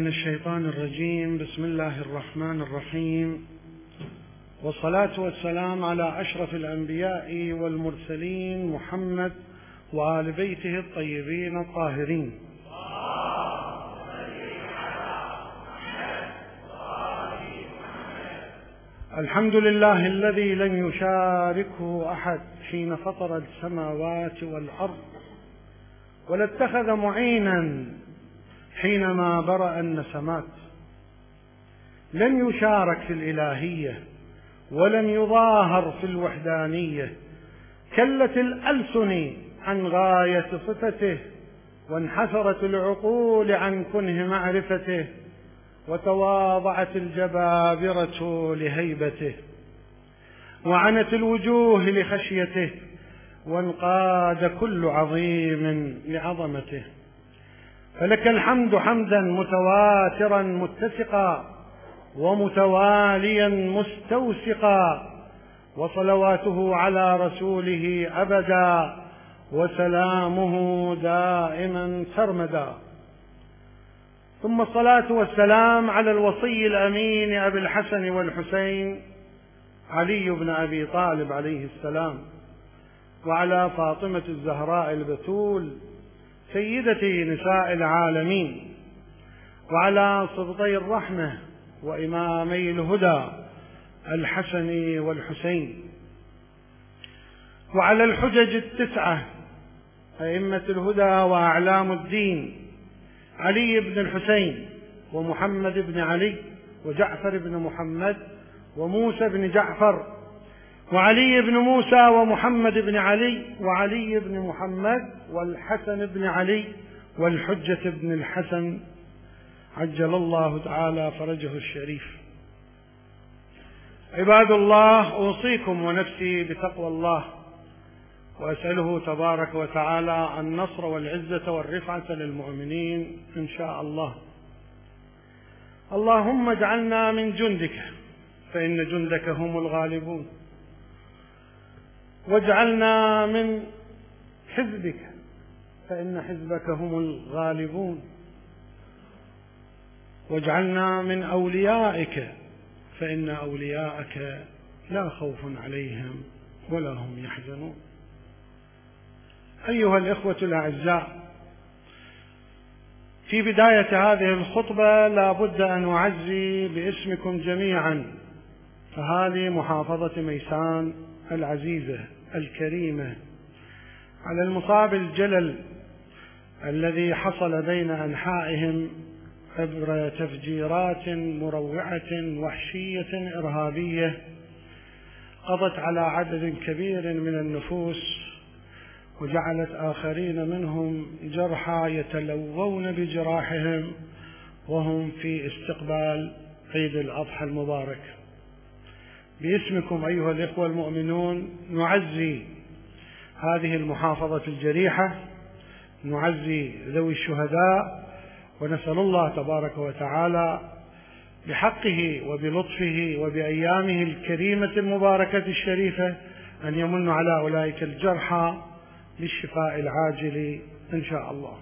من الشيطان الرجيم. بسم الله الرحمن الرحيم، والصلاة والسلام على أشرف الأنبياء والمرسلين محمد وآل بيته الطيبين الطاهرين. الحمد لله الذي لم يشاركه أحد حين فطر السماوات والأرض، ولا اتخذ معينا حينما برأ النسمات. لم يشارك في الإلهية ولم يظاهر في الوحدانية. كلت الألسن عن غاية صفته، وانحسرت العقول عن كنه معرفته، وتواضعت الجبابرة لهيبته، وعنت الوجوه لخشيته، وانقاد كل عظيم لعظمته. فلك الحمد حمدا متواترا متسقا، ومتواليا مستوسقا، وصلواته على رسوله أبدا، وسلامه دائما سرمدا. ثم الصلاة والسلام على الوصي الأمين أبي الحسن والحسين علي بن أبي طالب عليه السلام، وعلى فاطمة الزهراء البتول سيدة نساء العالمين، وعلى صبطي الرحمة وإمامي الهدى الحسن والحسين، وعلى الحجج التسعة أئمة الهدى وأعلام الدين علي بن الحسين ومحمد بن علي وجعفر بن محمد وموسى بن جعفر وعلي بن موسى ومحمد بن علي وعلي بن محمد والحسن بن علي والحجة بن الحسن عجل الله تعالى فرجه الشريف. عباد الله، أوصيكم ونفسي بتقوى الله، وأسأله تبارك وتعالى النصر والعزة والرفعة للمؤمنين إن شاء الله. اللهم اجعلنا من جندك، فإن جندك هم الغالبون، واجعلنا من حزبك، فإن حزبك هم الغالبون، واجعلنا من أوليائك، فإن أولياءك لا خوف عليهم ولا هم يحزنون. أيها الإخوة الأعزاء، في بداية هذه الخطبة لا بد أن أعزي باسمكم جميعا أهالي محافظة ميسان العزيزة الكريمة على المصاب الجلل الذي حصل بين أنحائهم عبر تفجيرات مروعة وحشية إرهابية قضت على عدد كبير من النفوس، وجعلت آخرين منهم جرحى يتلوون بجراحهم وهم في استقبال عيد الأضحى المبارك. باسمكم أيها الإخوة المؤمنون نعزي هذه المحافظة الجريحة، نعزي ذوي الشهداء، ونسأل الله تبارك وتعالى بحقه وبلطفه وبأيامه الكريمة المباركة الشريفة أن يمن على أولئك الجرحى بالشفاء العاجل إن شاء الله.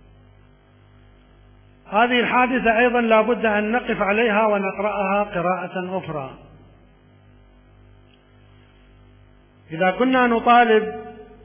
هذه الحادثة أيضا لا بد أن نقف عليها ونقرأها قراءة أخرى. إذا كنا نطالب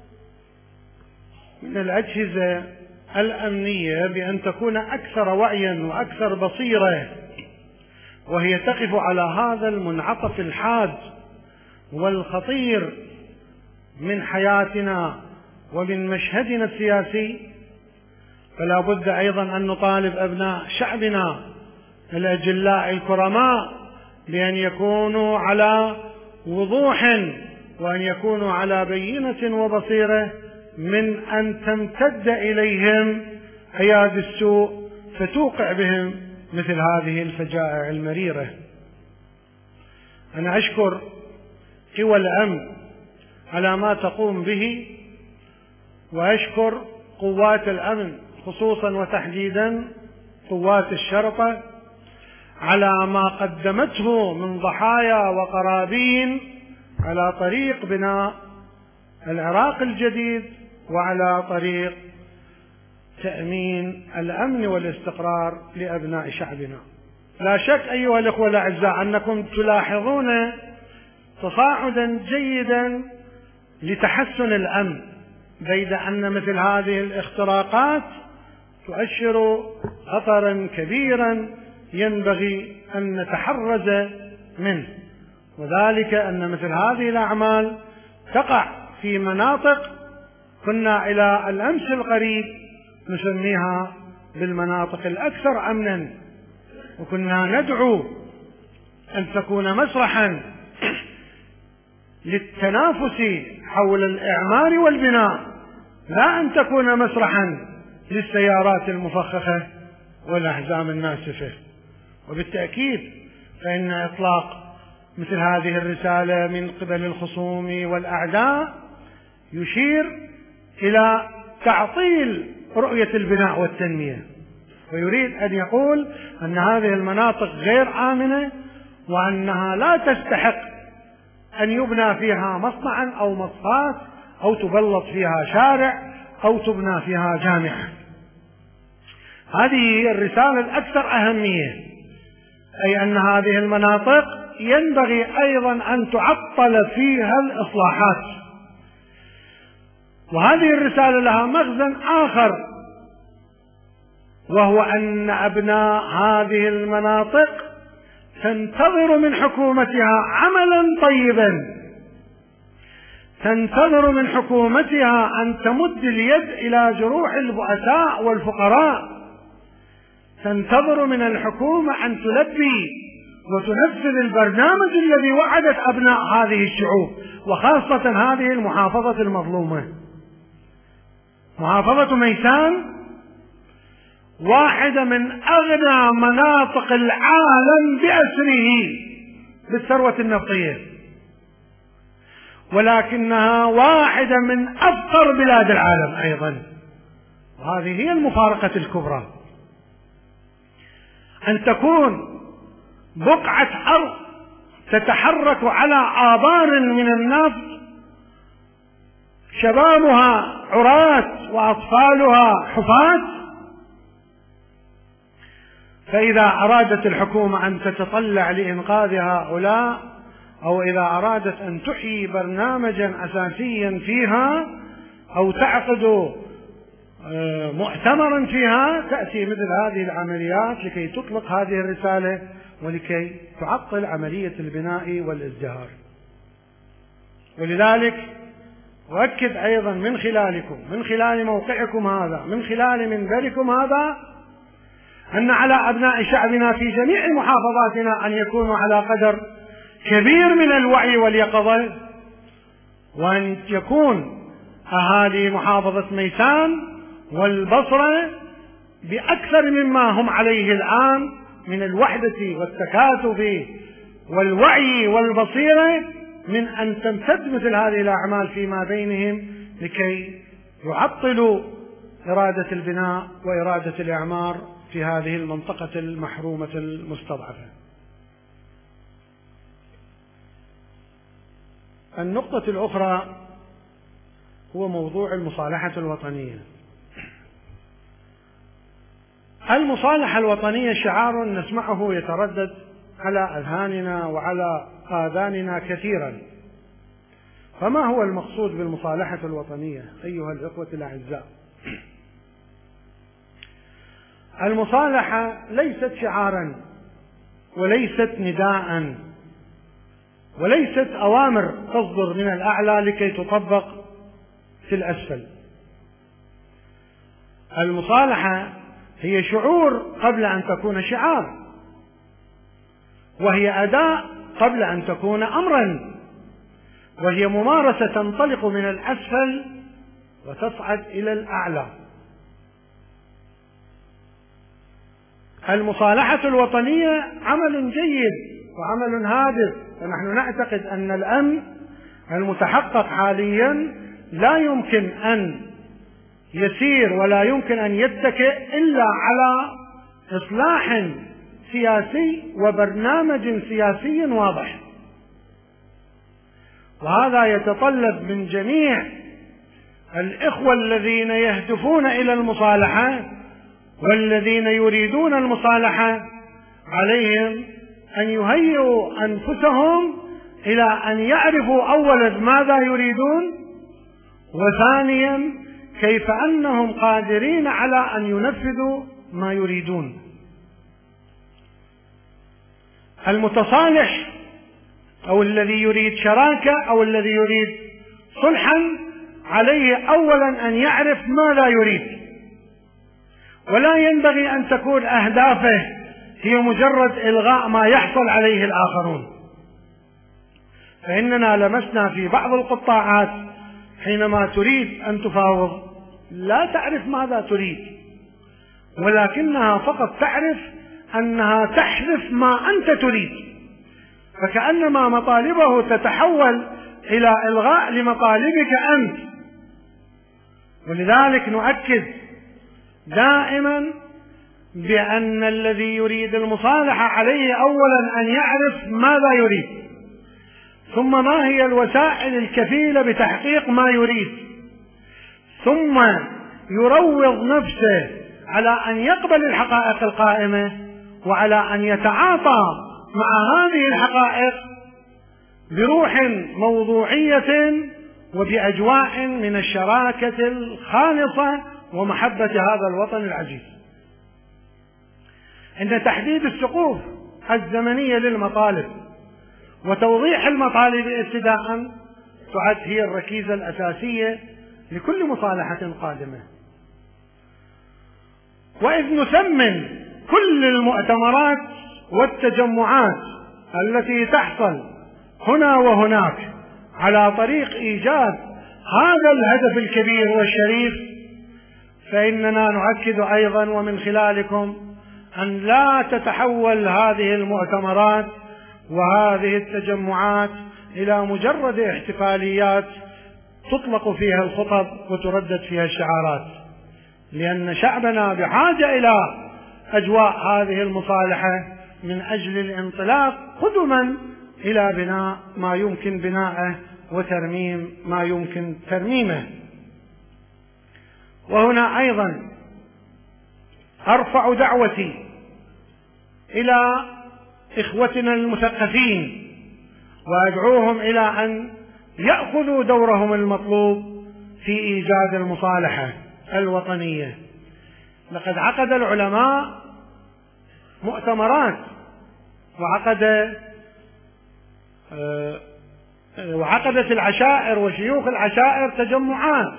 من الأجهزة الأمنية بأن تكون أكثر وعيا وأكثر بصيرة، وهي تقف على هذا المنعطف الحاد والخطير من حياتنا ومن مشهدنا السياسي، فلا بد أيضا أن نطالب أبناء شعبنا الأجلاء الكرماء بأن يكونوا على وضوح وأن يكونوا على بينة وبصيرة من أن تمتد إليهم أيادي السوء فتوقع بهم مثل هذه الفجائع المريرة. أنا أشكر قوى الأمن على ما تقوم به، وأشكر قوات الأمن خصوصا وتحديدا قوات الشرطة على ما قدمته من ضحايا وقرابين على طريق بناء العراق الجديد وعلى طريق تأمين الأمن والاستقرار لأبناء شعبنا. لا شك أيها الأخوة الأعزاء أنكم تلاحظون تصاعدا جيدا لتحسن الأمن، بيد أن مثل هذه الاختراقات تؤشر خطرا كبيرا ينبغي أن نتحرز منه، وذلك أن مثل هذه الأعمال تقع في مناطق كنا إلى الأمس القريب نسميها بالمناطق الأكثر أمنا، وكنا ندعو أن تكون مسرحا للتنافس حول الإعمار والبناء، لا أن تكون مسرحا للسيارات المفخخة والأحزام الناسفة. وبالتأكيد فإن إطلاق مثل هذه الرسالة من قبل الخصوم والأعداء يشير إلى تعطيل رؤية البناء والتنمية، ويريد أن يقول أن هذه المناطق غير آمنة، وأنها لا تستحق أن يبنى فيها مصنعا أو مصفاة أو تبلط فيها شارع أو تبنى فيها جامعة. هذه هي الرسالة الأكثر أهمية، أي أن هذه المناطق ينبغي أيضا أن تعطل فيها الإصلاحات. وهذه الرسالة لها مغزى آخر، وهو أن أبناء هذه المناطق تنتظر من حكومتها عملا طيبا، تنتظر من حكومتها أن تمد اليد إلى جروح البؤساء والفقراء، تنتظر من الحكومة أن تلبي وتنفذ البرنامج الذي وعدت أبناء هذه الشعوب، وخاصة هذه المحافظة المظلومة. محافظة ميسان واحدة من أغنى مناطق العالم بأسره بالثروة النفطية، ولكنها واحدة من أفقر بلاد العالم أيضا. وهذه هي المفارقة الكبرى، أن تكون بقعة أرض تتحرك على آبار من النفط، شبابها عراة وأطفالها حفاة، فإذا أرادت الحكومة أن تتطلع لإنقاذ هؤلاء، أو إذا أرادت أن تحيي برنامجا أساسيا فيها أو تعقد مؤتمرا فيها، تأتي مثل هذه العمليات لكي تطلق هذه الرسالة ولكي تعطل عملية البناء والازدهار. ولذلك أؤكد أيضا من خلالكم، من خلال موقعكم هذا، من خلال منبركم هذا، أن على أبناء شعبنا في جميع محافظاتنا أن يكونوا على قدر كبير من الوعي واليقظة، وأن يكون أهالي محافظة ميسان والبصرة بأكثر مما هم عليه الآن من الوحدة والتكاتف والوعي والبصيرة، من أن تمتد مثل هذه الأعمال فيما بينهم لكي يعطلوا إرادة البناء وإرادة الإعمار في هذه المنطقة المحرومة المستضعفة. النقطة الأخرى هو موضوع المصالحة الوطنية. المصالحة الوطنية شعار نسمعه يتردد على أذهاننا وعلى آذاننا كثيرا، فما هو المقصود بالمصالحة الوطنية أيها الإخوة الأعزاء؟ المصالحة ليست شعارا وليست نداء وليست أوامر تصدر من الأعلى لكي تطبق في الأسفل. المصالحة هي شعور قبل أن تكون شعار، وهي أداء قبل أن تكون أمرا، وهي ممارسة تنطلق من الأسفل وتصعد إلى الأعلى. المصالحة الوطنية عمل جيد وعمل هادف، ونحن نعتقد أن الأمن المتحقق حاليا لا يمكن أن يسير ولا يمكن أن يتكئ إلا على إصلاح سياسي وبرنامج سياسي واضح، وهذا يتطلب من جميع الإخوة الذين يهدفون إلى المصالحة والذين يريدون المصالحة عليهم أن يهيئوا أنفسهم إلى أن يعرفوا أولا ماذا يريدون، وثانيا كيف أنهم قادرين على أن ينفذوا ما يريدون. المتصالح أو الذي يريد شراكة أو الذي يريد صلحا عليه أولا أن يعرف ماذا يريد، ولا ينبغي أن تكون أهدافه هي مجرد إلغاء ما يحصل عليه الآخرون. فإننا لمسنا في بعض القطاعات حينما تريد أن تفاوض لا تعرف ماذا تريد، ولكنها فقط تعرف أنها تحذف ما أنت تريد، فكأنما مطالبه تتحول إلى إلغاء لمطالبك أنت. ولذلك نؤكد دائما بأن الذي يريد المصالحة عليه أولا أن يعرف ماذا يريد، ثم ما هي الوسائل الكفيلة بتحقيق ما يريد، ثم يروض نفسه على أن يقبل الحقائق القائمة وعلى أن يتعاطى مع هذه الحقائق بروح موضوعية وبأجواء من الشراكة الخالصة ومحبة هذا الوطن العزيز. عند تحديد السقوف الزمنية للمطالب وتوضيح المطالب ابتداء تعد هي الركيزة الأساسية لكل مصالحة قادمة. وإذ نثمن كل المؤتمرات والتجمعات التي تحصل هنا وهناك على طريق إيجاد هذا الهدف الكبير والشريف، فإننا نؤكد أيضا ومن خلالكم أن لا تتحول هذه المؤتمرات وهذه التجمعات إلى مجرد احتفاليات تطلق فيها الخطب وتردد فيها الشعارات، لأن شعبنا بحاجة إلى أجواء هذه المصالحة من أجل الانطلاق قدما إلى بناء ما يمكن بناءه وترميم ما يمكن ترميمه. وهنا أيضا أرفع دعوتي إلى إخوتنا المثقفين وأدعوهم إلى أن يأخذوا دورهم المطلوب في إيجاد المصالحة الوطنية. لقد عقد العلماء مؤتمرات وعقدت العشائر وشيوخ العشائر تجمعات،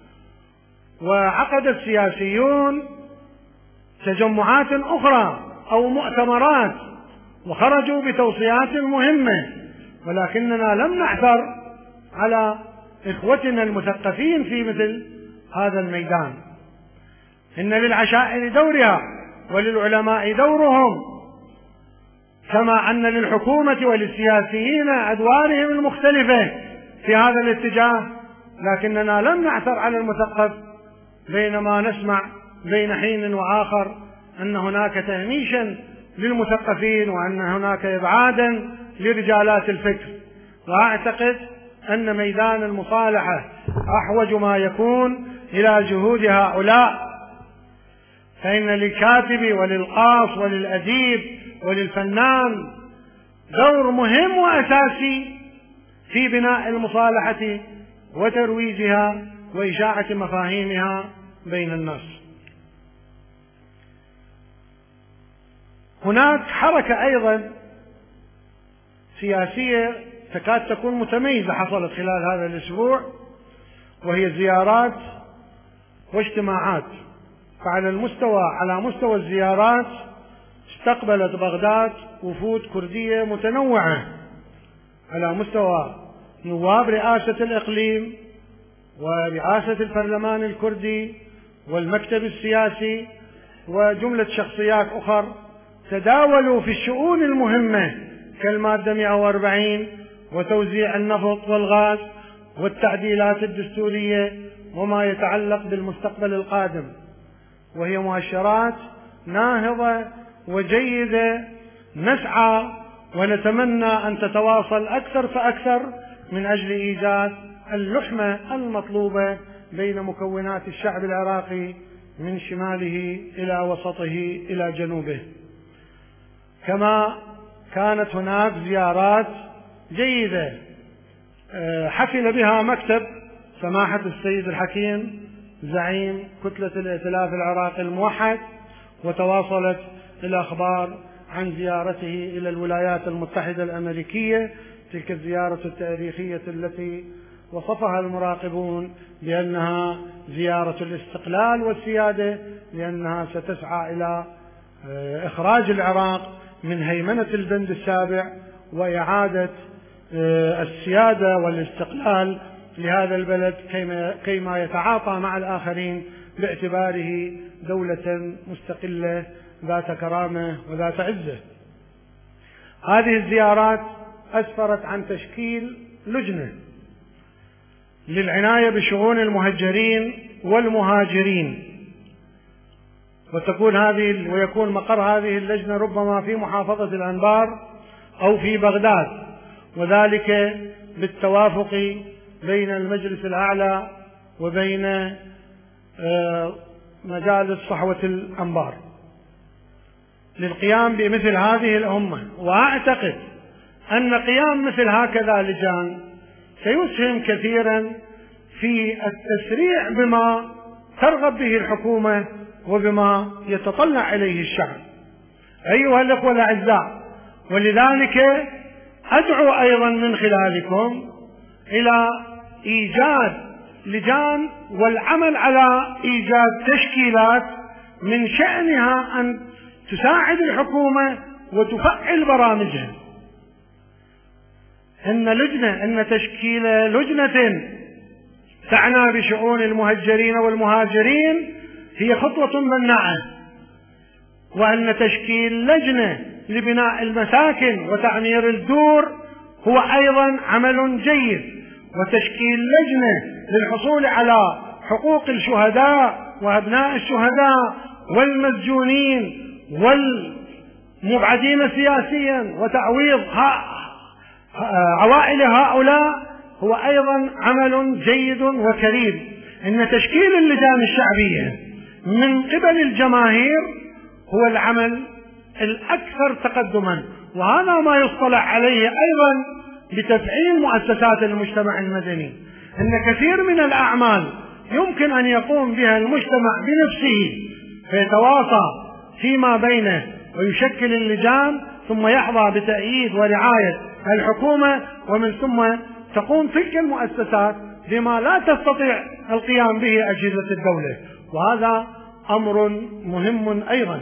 وعقد السياسيون تجمعات أخرى أو مؤتمرات وخرجوا بتوصيات مهمة، ولكننا لم نعثر على إخوتنا المثقفين في مثل هذا الميدان. إن للعشائر دورها وللعلماء دورهم، كما أن للحكومة وللسياسيين أدوارهم المختلفة في هذا الاتجاه، لكننا لم نعثر على المثقف، بينما نسمع بين حين وآخر أن هناك تهميشا للمثقفين وأن هناك إبعادا لرجالات الفكر. وأعتقد أن ميدان المصالحة أحوج ما يكون إلى جهود هؤلاء، فإن للكاتب وللقاص وللأديب وللفنان دور مهم وأساسي في بناء المصالحة وترويجها وإشاعة مفاهيمها بين الناس. هناك حركة أيضا سياسية تكاد تكون متميزة حصلت خلال هذا الأسبوع، وهي زيارات واجتماعات. فعلى مستوى الزيارات استقبلت بغداد وفود كردية متنوعة على مستوى نواب رئاسة الإقليم ورئاسة البرلمان الكردي والمكتب السياسي وجملة شخصيات أخرى تداولوا في الشؤون المهمة كالمادة 140 وتوزيع النفط والغاز والتعديلات الدستورية وما يتعلق بالمستقبل القادم، وهي مؤشرات ناهضة وجيدة نسعى ونتمنى أن تتواصل أكثر فأكثر من أجل إيجاد اللحمة المطلوبة بين مكونات الشعب العراقي من شماله إلى وسطه إلى جنوبه. كما كانت هناك زيارات جيدة حفل بها مكتب سماحة السيد الحكيم زعيم كتلة الائتلاف العراقي الموحد، وتواصلت الأخبار عن زيارته إلى الولايات المتحدة الأمريكية، تلك الزيارة التاريخية التي وصفها المراقبون بأنها زيارة الاستقلال والسيادة، لأنها ستسعى إلى إخراج العراق من هيمنة البند السابع وإعادة السيادة والاستقلال لهذا البلد كيما يتعاطى مع الآخرين باعتباره دولة مستقلة ذات كرامة وذات عزة. هذه الزيارات أسفرت عن تشكيل لجنة للعناية بشؤون المهجرين والمهاجرين، ويكون مقر هذه اللجنة ربما في محافظة الأنبار أو في بغداد، وذلك بالتوافق بين المجلس الأعلى وبين مجالس صحوة الأنبار للقيام بمثل هذه الأمة. وأعتقد أن قيام مثل هكذا لجان سيسهم كثيرا في التسريع بما ترغب به الحكومة وبما يتطلع إليه الشعب أيها الأخوة الأعزاء. ولذلك أدعو أيضا من خلالكم إلى إيجاد لجان والعمل على إيجاد تشكيلات من شأنها أن تساعد الحكومة وتفعل برامجها. إن تشكيل لجنة تعنى بشؤون المهجرين والمهاجرين هي خطوة مناعة، وأن تشكيل لجنة لبناء المساكن وتعمير الدور هو أيضا عمل جيد، وتشكيل لجنة للحصول على حقوق الشهداء وأبناء الشهداء والمسجونين والمبعدين سياسيا وتعويض عوائل هؤلاء هو أيضا عمل جيد وكريم. إن تشكيل اللجان الشعبية من قبل الجماهير هو العمل الأكثر تقدما، وهذا ما يصطلح عليه أيضا بتفعيل مؤسسات المجتمع المدني. إن كثير من الأعمال يمكن أن يقوم بها المجتمع بنفسه فيتواصى فيما بينه ويشكل اللجان، ثم يحظى بتأييد ورعاية الحكومة، ومن ثم تقوم تلك المؤسسات بما لا تستطيع القيام به أجهزة الدولة، وهذا أمر مهم أيضا.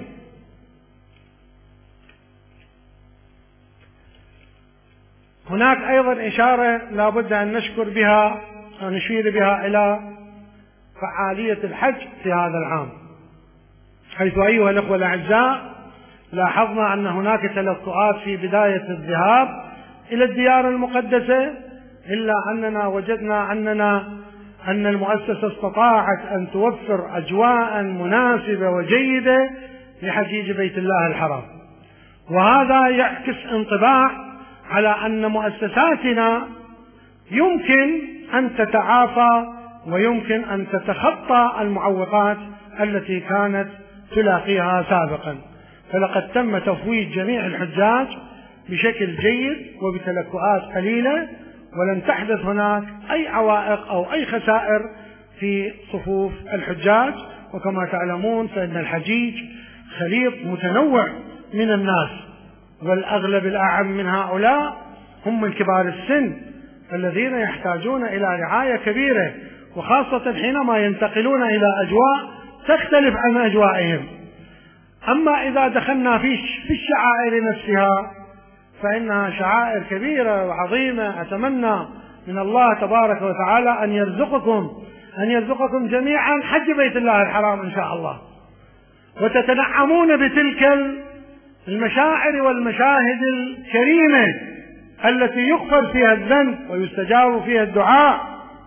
هناك أيضا إشارة لا بد أن نشير بها إلى فعالية الحج في هذا العام، حيث أيها الأخوة الأعزاء لاحظنا أن هناك تلقؤات في بداية الذهاب إلى الديار المقدسة، إلا أننا وجدنا أن المؤسسة استطاعت أن توفر أجواء مناسبة وجيدة لحجيج بيت الله الحرام، وهذا يعكس انطباع على أن مؤسساتنا يمكن أن تتعافى ويمكن أن تتخطى المعوقات التي كانت تلاقيها سابقا. فلقد تم تفويض جميع الحجاج بشكل جيد وبتلكؤات قليلة، ولم تحدث هناك أي عوائق أو أي خسائر في صفوف الحجاج. وكما تعلمون فإن الحجيج خليط متنوع من الناس، والأغلب الأعم من هؤلاء هم من كبار السن الذين يحتاجون إلى رعاية كبيرة، وخاصة حينما ينتقلون إلى أجواء تختلف عن أجوائهم. أما إذا دخلنا في الشعائر نفسها فإنها شعائر كبيرة وعظيمة. أتمنى من الله تبارك وتعالى أن يرزقكم جميعا حج بيت الله الحرام إن شاء الله، وتتنعمون بتلك المشاعر والمشاهد الكريمة التي يغفر فيها الذنب ويستجاب فيها الدعاء.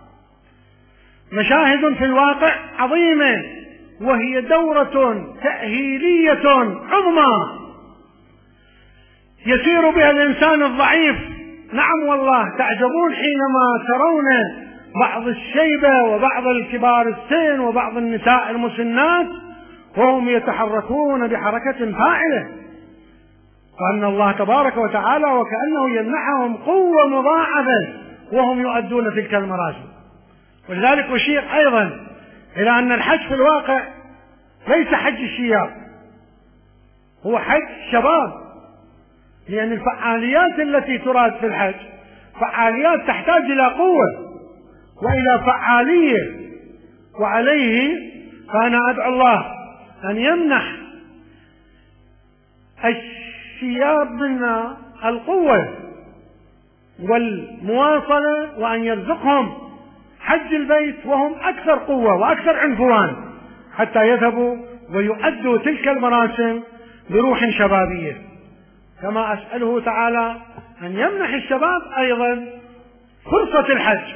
مشاهد في الواقع عظيمة، وهي دورة تأهيلية عظمى يسير بها الإنسان الضعيف. نعم والله تعجبون حينما ترون بعض الشيبة وبعض الكبار السن وبعض النساء المسنات وهم يتحركون بحركة فاعلة، وأن الله تبارك وتعالى وكأنه يمنحهم قوة مضاعفة وهم يؤدون تلك المراسم. ولذلك أشير أيضا إلى أن الحج في الواقع ليس حج الشياب، هو حج شباب، لأن الفعاليات التي تراد في الحج فعاليات تحتاج إلى قوة وإلى فعالية. وعليه فأنا أدعو الله أن يمنح الشياب منا القوة والمواصلة، وأن يرزقهم حج البيت وهم أكثر قوة وأكثر عنفوان حتى يذهبوا ويؤدوا تلك المراسم بروح شبابية. كما أسأله تعالى أن يمنح الشباب أيضا فرصة الحج،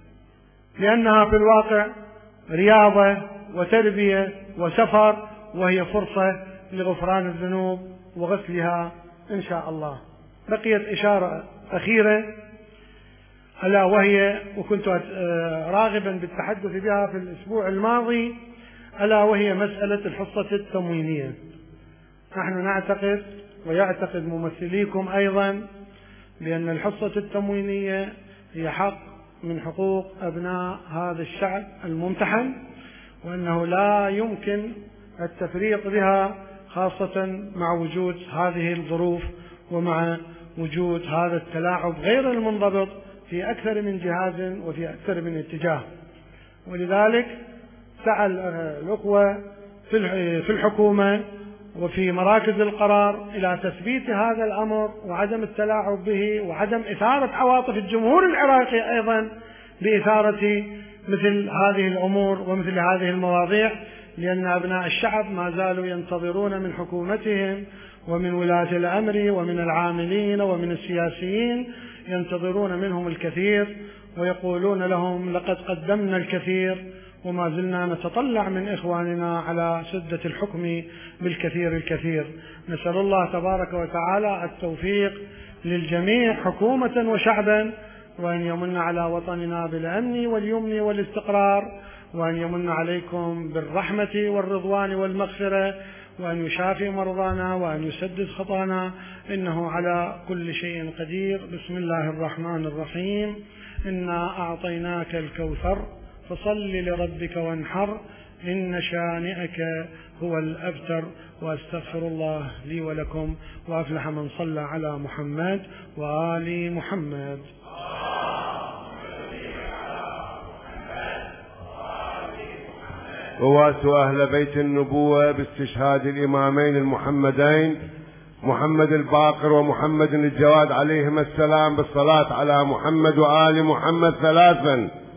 لأنها في الواقع رياضة وتربية وسفر، وهي فرصة لغفران الذنوب وغسلها إن شاء الله. بقيت إشارة أخيرة ألا وهي، وكنت راغبا بالتحدث بها في الأسبوع الماضي، ألا وهي مسألة الحصة التموينية. نحن نعتقد ويعتقد ممثليكم أيضا بأن الحصة التموينية هي حق من حقوق أبناء هذا الشعب الممتحن، وأنه لا يمكن التفريط بها، خاصة مع وجود هذه الظروف ومع وجود هذا التلاعب غير المنضبط في أكثر من جهاز وفي أكثر من اتجاه. ولذلك سعى الأخوة في الحكومة وفي مراكز القرار إلى تثبيت هذا الأمر وعدم التلاعب به، وعدم إثارة عواطف الجمهور العراقي أيضا بإثارة مثل هذه الأمور ومثل هذه المواضيع، لأن أبناء الشعب ما زالوا ينتظرون من حكومتهم ومن ولاة الأمر ومن العاملين ومن السياسيين، ينتظرون منهم الكثير ويقولون لهم لقد قدمنا الكثير، وما زلنا نتطلع من إخواننا على سدة الحكم بالكثير الكثير. نسأل الله تبارك وتعالى التوفيق للجميع حكومة وشعبا، وأن يمن على وطننا بالأمن واليمن والاستقرار، وأن يمن عليكم بالرحمة والرضوان والمغفرة، وأن يشافي مرضانا وأن يسدد خطانا، إنه على كل شيء قدير. بسم الله الرحمن الرحيم. إنا أعطيناك الكوثر فصل لربك وانحر إن شانئك هو الأبتر. وأستغفر الله لي ولكم، وأفلح من صلى على محمد وآل محمد. وواسوا أهل بيت النبوة باستشهاد الإمامين المحمدين محمد الباقر ومحمد الجواد عليهما السلام بالصلاة على محمد وآل محمد ثلاثا.